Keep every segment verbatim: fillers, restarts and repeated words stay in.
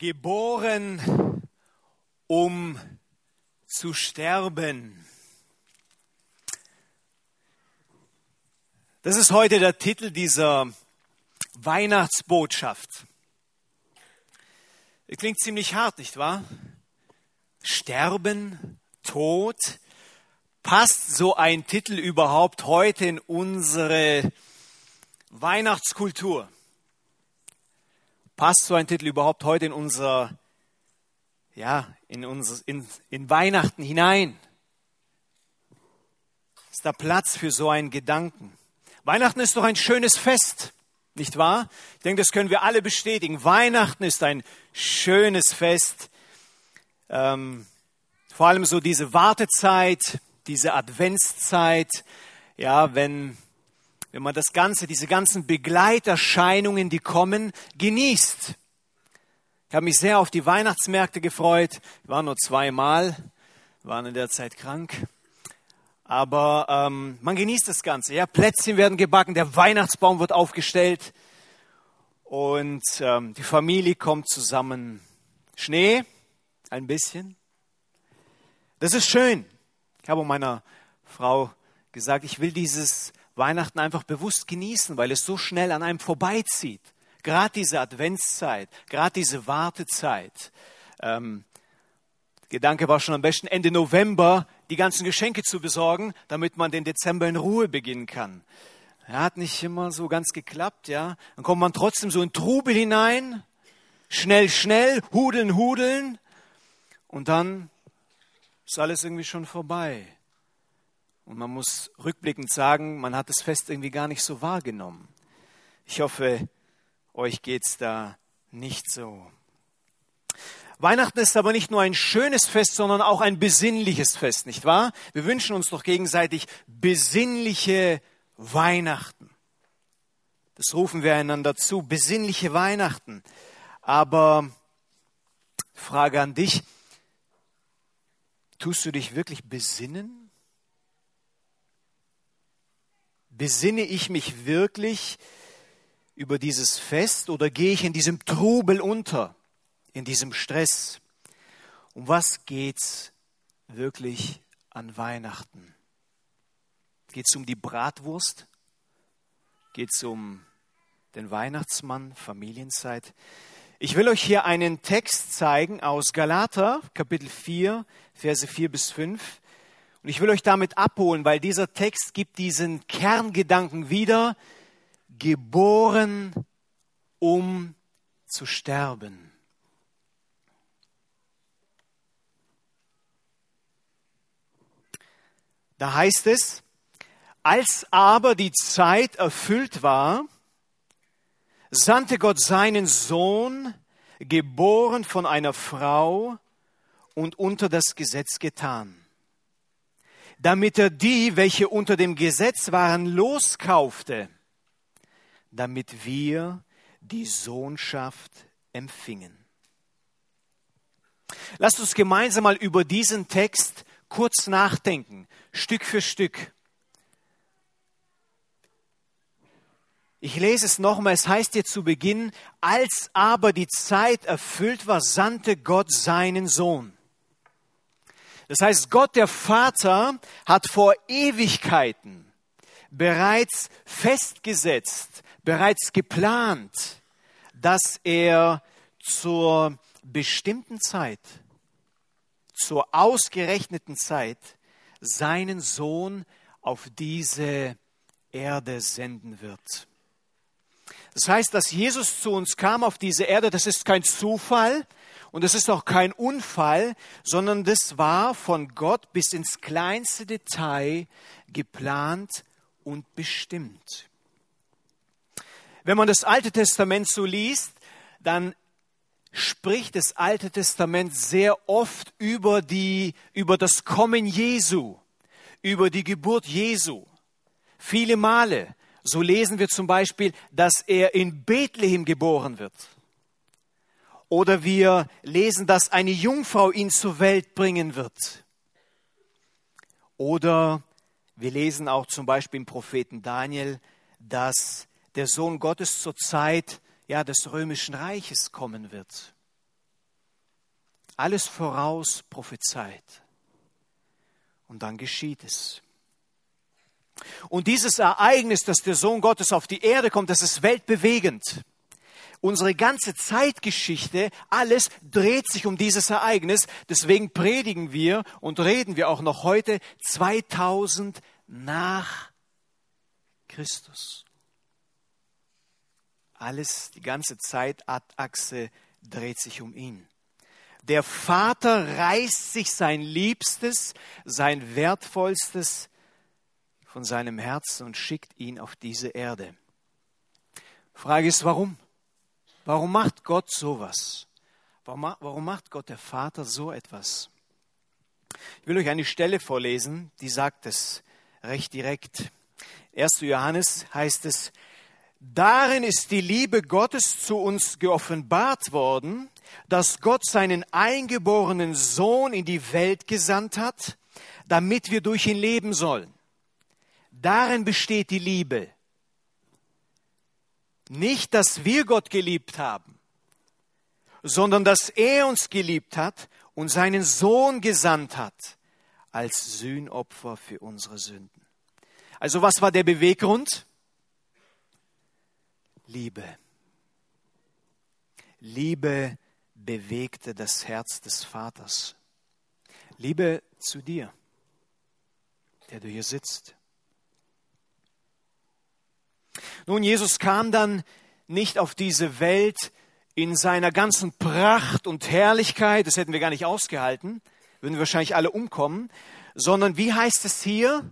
Geboren, um zu sterben. Das ist heute der Titel dieser Weihnachtsbotschaft. Klingt ziemlich hart, nicht wahr? Sterben, Tod. Passt so ein Titel überhaupt heute in unsere Weihnachtskultur? Passt so ein Titel überhaupt heute in unser, ja, in unser, in, in Weihnachten hinein? Ist da Platz für so einen Gedanken? Weihnachten ist doch ein schönes Fest, nicht wahr? Ich denke, das können wir alle bestätigen. Weihnachten ist ein schönes Fest. Ähm, vor allem so diese Wartezeit, diese Adventszeit, ja, wenn wenn man das Ganze, diese ganzen Begleiterscheinungen, die kommen, genießt. Ich habe mich sehr auf die Weihnachtsmärkte gefreut. Ich war nur zweimal, waren in der Zeit krank. Aber ähm, man genießt das Ganze. Ja, Plätzchen werden gebacken, der Weihnachtsbaum wird aufgestellt und ähm, die Familie kommt zusammen. Schnee, ein bisschen. Das ist schön. Ich habe meiner Frau gesagt, ich will dieses Weihnachten einfach bewusst genießen, weil es so schnell an einem vorbeizieht. Gerade diese Adventszeit, gerade diese Wartezeit. Ähm, der Gedanke war schon am besten Ende November die ganzen Geschenke zu besorgen, damit man den Dezember in Ruhe beginnen kann. Ja, hat nicht immer so ganz geklappt, ja. Dann kommt man trotzdem so in Trubel hinein, schnell, schnell, hudeln, hudeln und dann ist alles irgendwie schon vorbei. Und man muss rückblickend sagen, man hat das Fest irgendwie gar nicht so wahrgenommen. Ich hoffe, euch geht's da nicht so. Weihnachten ist aber nicht nur ein schönes Fest, sondern auch ein besinnliches Fest, nicht wahr? Wir wünschen uns doch gegenseitig besinnliche Weihnachten. Das rufen wir einander zu, besinnliche Weihnachten. Aber Frage an dich, tust du dich wirklich besinnen? Besinne ich mich wirklich über dieses Fest oder gehe ich in diesem Trubel unter, in diesem Stress? Um was geht's wirklich an Weihnachten? Geht's um die Bratwurst? Geht's um den Weihnachtsmann, Familienzeit? Ich will euch hier einen Text zeigen aus Galater, Kapitel vier, Verse vier bis fünf. Und ich will euch damit abholen, weil dieser Text gibt diesen Kerngedanken wieder, geboren, um zu sterben. Da heißt es, als aber die Zeit erfüllt war, sandte Gott seinen Sohn, geboren von einer Frau und unter das Gesetz getan, damit er die, welche unter dem Gesetz waren, loskaufte, damit wir die Sohnschaft empfingen. Lasst uns gemeinsam mal über diesen Text kurz nachdenken, Stück für Stück. Ich lese es nochmal, es heißt hier zu Beginn, als aber die Zeit erfüllt war, sandte Gott seinen Sohn. Das heißt, Gott, der Vater, hat vor Ewigkeiten bereits festgesetzt, bereits geplant, dass er zur bestimmten Zeit, zur ausgerechneten Zeit, seinen Sohn auf diese Erde senden wird. Das heißt, dass Jesus zu uns kam auf diese Erde, das ist kein Zufall, und es ist auch kein Unfall, sondern das war von Gott bis ins kleinste Detail geplant und bestimmt. Wenn man das Alte Testament so liest, dann spricht das Alte Testament sehr oft über die, über das Kommen Jesu, über die Geburt Jesu. Viele Male. So lesen wir zum Beispiel, dass er in Bethlehem geboren wird. Oder wir lesen, dass eine Jungfrau ihn zur Welt bringen wird. Oder wir lesen auch zum Beispiel im Propheten Daniel, dass der Sohn Gottes zur Zeit ja, des römischen Reiches kommen wird. alles voraus prophezeit. Und dann geschieht es. Und dieses Ereignis, dass der Sohn Gottes auf die Erde kommt, das ist weltbewegend. Unsere ganze Zeitgeschichte, alles dreht sich um dieses Ereignis. Deswegen predigen wir und reden wir auch noch heute zweitausend nach Christus. Alles, die ganze Zeitachse dreht sich um ihn. Der Vater reißt sich sein Liebstes, sein Wertvollstes von seinem Herzen und schickt ihn auf diese Erde. Frage ist, warum? Warum macht Gott sowas? Warum, warum macht Gott, der Vater, so etwas? Ich will euch eine Stelle vorlesen, die sagt es recht direkt. erster Johannes heißt es, darin ist die Liebe Gottes zu uns geoffenbart worden, dass Gott seinen eingeborenen Sohn in die Welt gesandt hat, damit wir durch ihn leben sollen. Darin besteht die Liebe. Nicht, dass wir Gott geliebt haben, sondern dass er uns geliebt hat und seinen Sohn gesandt hat als Sühnopfer für unsere Sünden. Also was war der Beweggrund? Liebe. Liebe bewegte das Herz des Vaters. Liebe zu dir, der du hier sitzt. Nun, Jesus kam dann nicht auf diese Welt in seiner ganzen Pracht und Herrlichkeit, das hätten wir gar nicht ausgehalten, würden wir wahrscheinlich alle umkommen, sondern wie heißt es hier?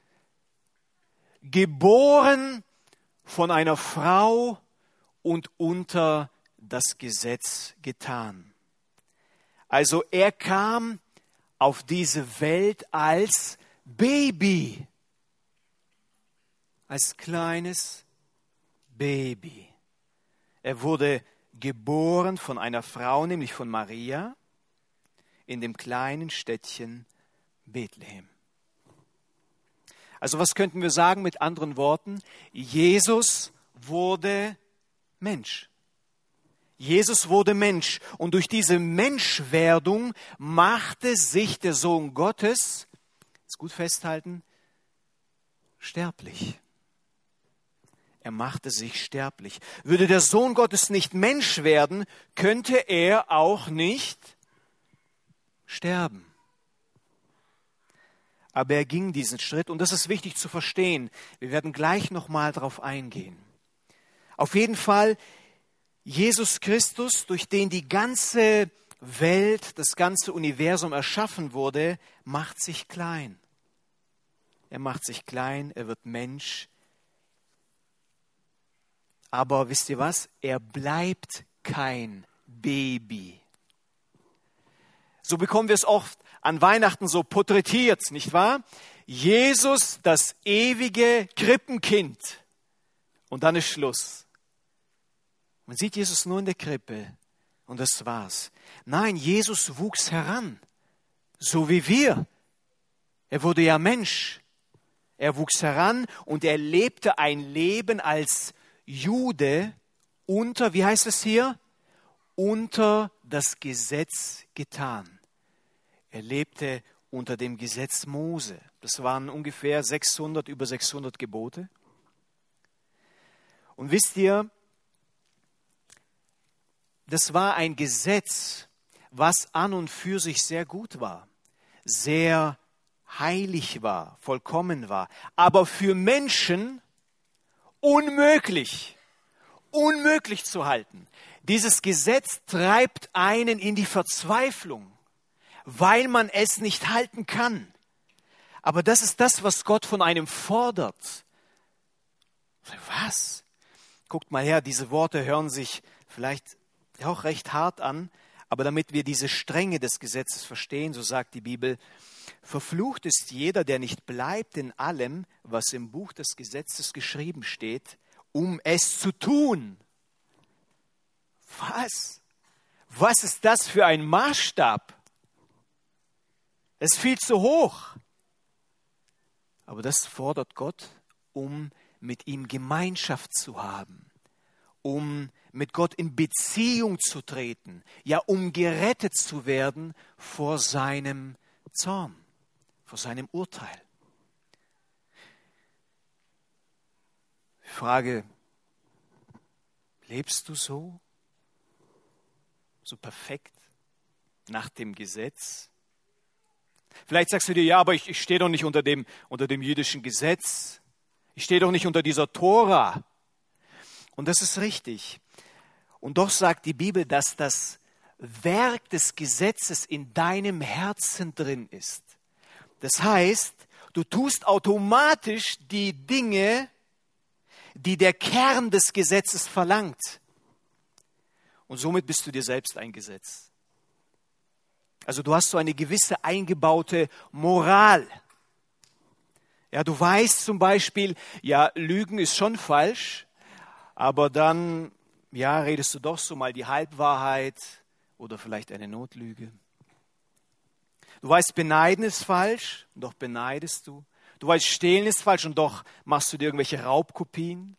Geboren von einer Frau und unter das Gesetz getan. Also er kam auf diese Welt als Baby. Als kleines Baby. Er wurde geboren von einer Frau, nämlich von Maria, in dem kleinen Städtchen Bethlehem. Also was könnten wir sagen mit anderen Worten? Jesus wurde Mensch. Jesus wurde Mensch. Und durch diese Menschwerdung machte sich der Sohn Gottes, jetzt gut festhalten, sterblich. Er machte sich sterblich. Würde der Sohn Gottes nicht Mensch werden, könnte er auch nicht sterben. Aber er ging diesen Schritt und das ist wichtig zu verstehen. Wir werden gleich nochmal darauf eingehen. Auf jeden Fall, Jesus Christus, durch den die ganze Welt, das ganze Universum erschaffen wurde, macht sich klein. Er macht sich klein, er wird Mensch. Aber wisst ihr was? Er bleibt kein Baby. So bekommen wir es oft an Weihnachten so porträtiert, nicht wahr? Jesus, das ewige Krippenkind. Und dann ist Schluss. Man sieht Jesus nur in der Krippe und das war's. Nein, Jesus wuchs heran, so wie wir. Er wurde ja Mensch. Er wuchs heran und er lebte ein Leben als Jude unter, wie heißt es hier? Unter das Gesetz getan. Er lebte unter dem Gesetz Mose. Das waren ungefähr sechshundert, über sechshundert Gebote. Und wisst ihr, das war ein Gesetz, was an und für sich sehr gut war, sehr heilig war, vollkommen war, aber für Menschen unmöglich, unmöglich zu halten. Dieses Gesetz treibt einen in die Verzweiflung, weil man es nicht halten kann. Aber das ist das, was Gott von einem fordert. Was? Guckt mal her, diese Worte hören sich vielleicht auch recht hart an, aber damit wir diese Strenge des Gesetzes verstehen, so sagt die Bibel, verflucht ist jeder, der nicht bleibt in allem, was im Buch des Gesetzes geschrieben steht, um es zu tun. Was? Was ist das für ein Maßstab? Es ist viel zu hoch. Aber das fordert Gott, um mit ihm Gemeinschaft zu haben, um mit Gott in Beziehung zu treten, ja, um gerettet zu werden vor seinem Zorn, vor seinem Urteil. Ich frage, lebst du so? So perfekt? Nach dem Gesetz? Vielleicht sagst du dir, ja, aber ich, ich stehe doch nicht unter dem, unter dem jüdischen Gesetz. Ich stehe doch nicht unter dieser Tora. Und das ist richtig. Und doch sagt die Bibel, dass das Werk des Gesetzes in deinem Herzen drin ist. Das heißt, du tust automatisch die Dinge, die der Kern des Gesetzes verlangt. Und somit bist du dir selbst ein Gesetz. Also du hast so eine gewisse eingebaute Moral. Ja, du weißt zum Beispiel, ja, Lügen ist schon falsch, aber dann, ja, redest du doch so mal die Halbwahrheit oder vielleicht eine Notlüge. Du weißt, beneiden ist falsch und doch beneidest du. Du weißt, stehlen ist falsch und doch machst du dir irgendwelche Raubkopien.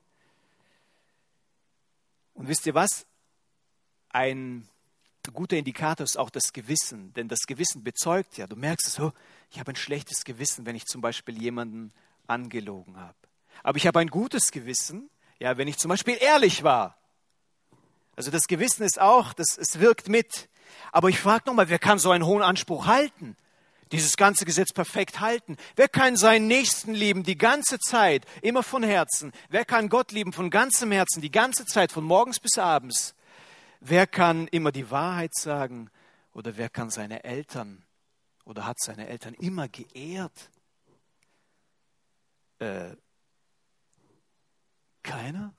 Und wisst ihr was? Ein guter Indikator ist auch das Gewissen, denn das Gewissen bezeugt ja, du merkst es, oh, ich habe ein schlechtes Gewissen, wenn ich zum Beispiel jemanden angelogen habe. Aber ich habe ein gutes Gewissen, ja, wenn ich zum Beispiel ehrlich war. Also das Gewissen ist auch, das, es wirkt mit. Aber ich frage nochmal, wer kann so einen hohen Anspruch halten? Dieses ganze Gesetz perfekt halten? Wer kann seinen Nächsten lieben die ganze Zeit, immer von Herzen? Wer kann Gott lieben von ganzem Herzen, die ganze Zeit, von morgens bis abends? Wer kann immer die Wahrheit sagen? Oder wer kann seine Eltern oder hat seine Eltern immer geehrt? Äh, keiner?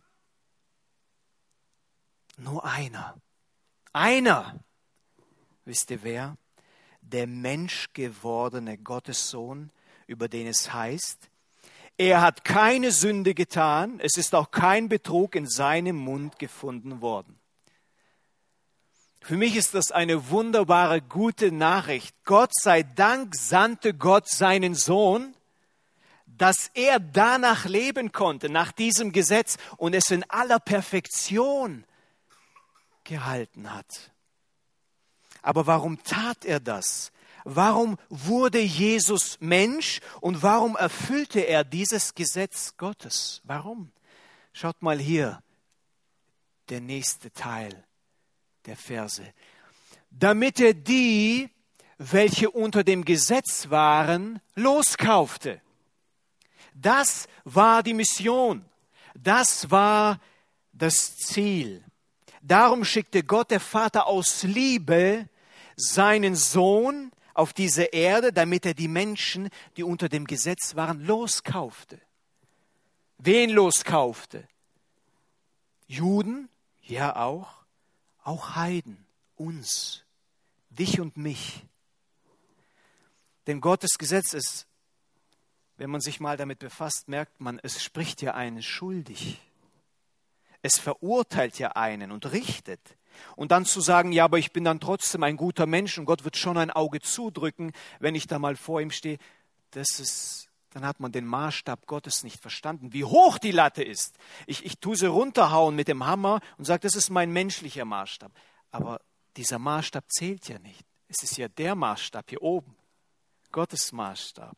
Nur einer. Einer. Wisst ihr wer? Der menschgewordene Gottessohn, über den es heißt, er hat keine Sünde getan, es ist auch kein Betrug in seinem Mund gefunden worden. Für mich ist das eine wunderbare, gute Nachricht. Gott sei Dank sandte Gott seinen Sohn, dass er danach leben konnte, nach diesem Gesetz und es in aller Perfektion gehalten hat. Aber warum tat er das? Warum wurde Jesus Mensch und warum erfüllte er dieses Gesetz Gottes? Warum? Schaut mal hier, der nächste Teil der Verse. Damit er die, welche unter dem Gesetz waren, loskaufte. Das war die Mission. Das war das Ziel. Darum schickte Gott der Vater aus Liebe seinen Sohn auf diese Erde, damit er die Menschen, die unter dem Gesetz waren, loskaufte. Wen loskaufte? Juden? Ja auch. Auch Heiden, uns, dich und mich. Denn Gottes Gesetz ist, wenn man sich mal damit befasst, merkt man, es spricht ja einen schuldig. Es verurteilt ja einen und richtet. Und dann zu sagen, ja, aber ich bin dann trotzdem ein guter Mensch und Gott wird schon ein Auge zudrücken, wenn ich da mal vor ihm stehe, das ist, dann hat man den Maßstab Gottes nicht verstanden, wie hoch die Latte ist. Ich, ich tue sie runterhauen mit dem Hammer und sage, das ist mein menschlicher Maßstab. Aber dieser Maßstab zählt ja nicht. Es ist ja der Maßstab hier oben, Gottes Maßstab.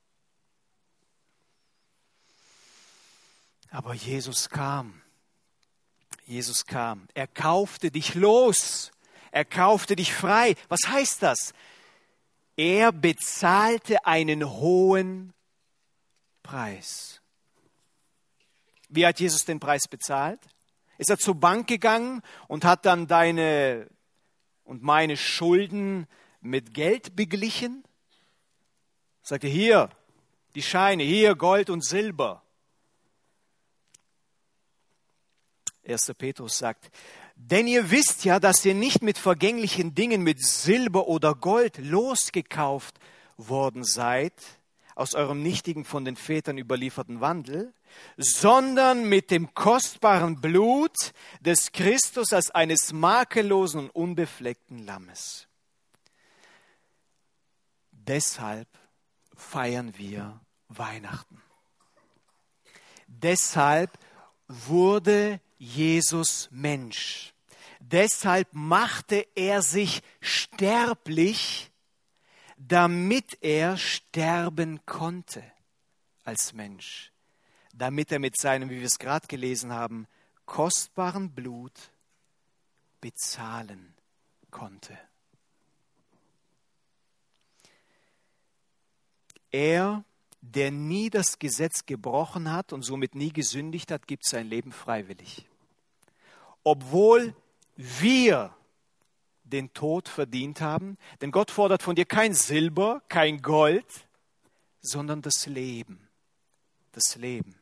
Aber Jesus kam. Jesus kam. Er kaufte dich los. Er kaufte dich frei. Was heißt das? Er bezahlte einen hohen Preis. Wie hat Jesus den Preis bezahlt? Ist er zur Bank gegangen und hat dann deine und meine Schulden mit Geld beglichen? Sagte, hier, die Scheine, hier Gold und Silber. erster Petrus sagt, denn ihr wisst ja, dass ihr nicht mit vergänglichen Dingen, mit Silber oder Gold losgekauft worden seid, aus eurem nichtigen, von den Vätern überlieferten Wandel, sondern mit dem kostbaren Blut des Christus als eines makellosen und unbefleckten Lammes. Deshalb feiern wir Weihnachten. Deshalb wurde Jesus Mensch. Deshalb machte er sich sterblich, damit er sterben konnte als Mensch. Damit er mit seinem, wie wir es gerade gelesen haben, kostbaren Blut bezahlen konnte. Er, der nie das Gesetz gebrochen hat und somit nie gesündigt hat, gibt sein Leben freiwillig. Obwohl wir den Tod verdient haben, denn Gott fordert von dir kein Silber, kein Gold, sondern das Leben. Das Leben.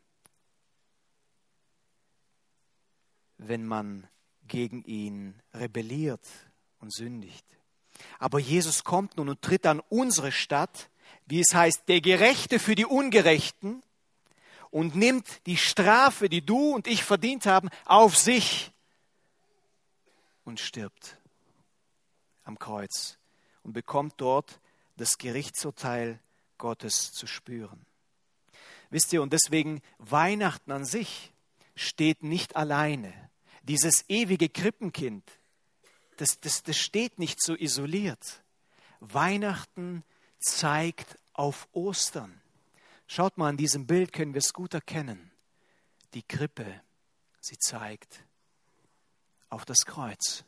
Wenn man gegen ihn rebelliert und sündigt. Aber Jesus kommt nun und tritt an unsere Stadt, wie es heißt, der Gerechte für die Ungerechten, und nimmt die Strafe, die du und ich verdient haben, auf sich und stirbt am Kreuz und bekommt dort das Gerichtsurteil Gottes zu spüren. Wisst ihr, und deswegen Weihnachten an sich steht nicht alleine. Dieses ewige Krippenkind, das, das, das steht nicht so isoliert. Weihnachten zeigt auf Ostern. Schaut mal, an diesem Bild können wir es gut erkennen. Die Krippe, sie zeigt auf das Kreuz.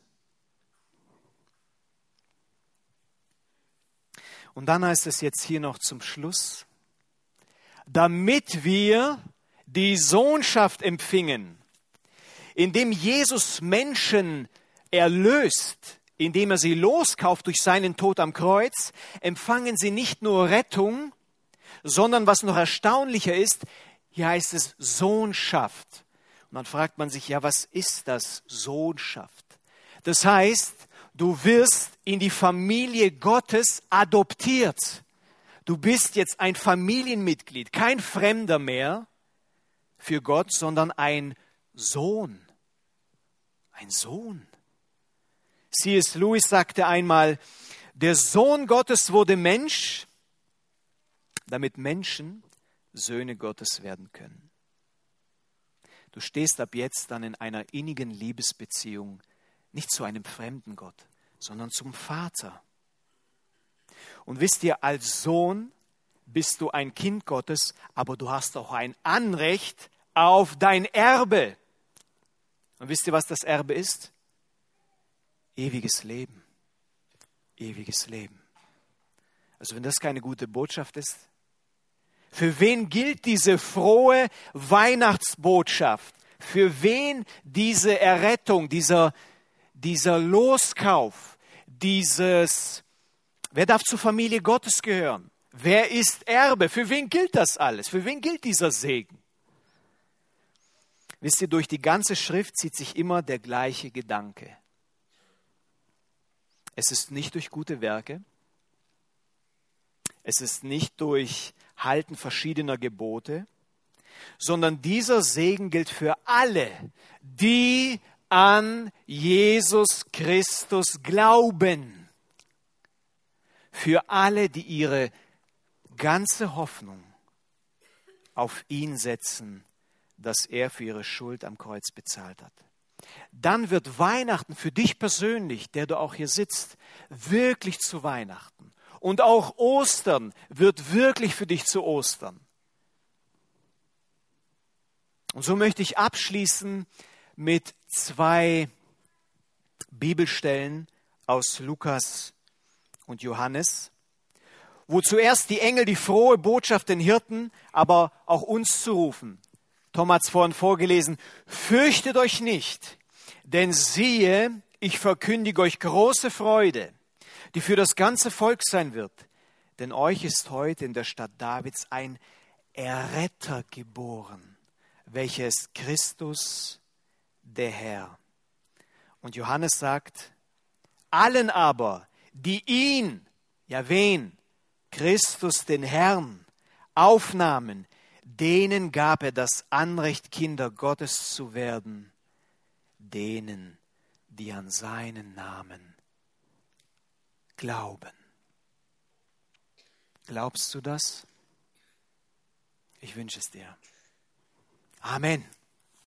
Und dann heißt es jetzt hier noch zum Schluss, damit wir die Sohnschaft empfingen, indem Jesus Menschen erlöst, indem er sie loskauft durch seinen Tod am Kreuz, empfangen sie nicht nur Rettung, sondern was noch erstaunlicher ist, hier heißt es Sohnschaft. Und dann fragt man sich, ja, was ist das, Sohnschaft? Das heißt, du wirst in die Familie Gottes adoptiert. Du bist jetzt ein Familienmitglied, kein Fremder mehr für Gott, sondern ein Sohn. Ein Sohn. C S Lewis sagte einmal, der Sohn Gottes wurde Mensch, damit Menschen Söhne Gottes werden können. Du stehst ab jetzt dann in einer innigen Liebesbeziehung, nicht zu einem fremden Gott, sondern zum Vater. Und wisst ihr, als Sohn bist du ein Kind Gottes, aber du hast auch ein Anrecht auf dein Erbe. Und wisst ihr, was das Erbe ist? Ewiges Leben. Ewiges Leben. Also wenn das keine gute Botschaft ist, für wen gilt diese frohe Weihnachtsbotschaft? Für wen diese Errettung, dieser, dieser Loskauf, dieses, wer darf zur Familie Gottes gehören? Wer ist Erbe? Für wen gilt das alles? Für wen gilt dieser Segen? Wisst ihr, durch die ganze Schrift zieht sich immer der gleiche Gedanke. Es ist nicht durch gute Werke, es ist nicht durch Halten verschiedener Gebote, sondern dieser Segen gilt für alle, die an Jesus Christus glauben. Für alle, die ihre ganze Hoffnung auf ihn setzen, dass er für ihre Schuld am Kreuz bezahlt hat. Dann wird Weihnachten für dich persönlich, der du auch hier sitzt, wirklich zu Weihnachten. Und auch Ostern wird wirklich für dich zu Ostern. Und so möchte ich abschließen mit zwei Bibelstellen aus Lukas und Johannes, wo zuerst die Engel die frohe Botschaft den Hirten, aber auch uns zurufen. Tom hat es vorhin vorgelesen, fürchtet euch nicht, denn siehe, ich verkündige euch große Freude, die für das ganze Volk sein wird. Denn euch ist heute in der Stadt Davids ein Erretter geboren, welcher ist Christus, der Herr. Und Johannes sagt, allen aber, die ihn, ja wen, Christus den Herrn, aufnahmen, denen gab er das Anrecht, Kinder Gottes zu werden, denen, die an seinen Namen glauben. Glaubst du das? Ich wünsche es dir. Amen.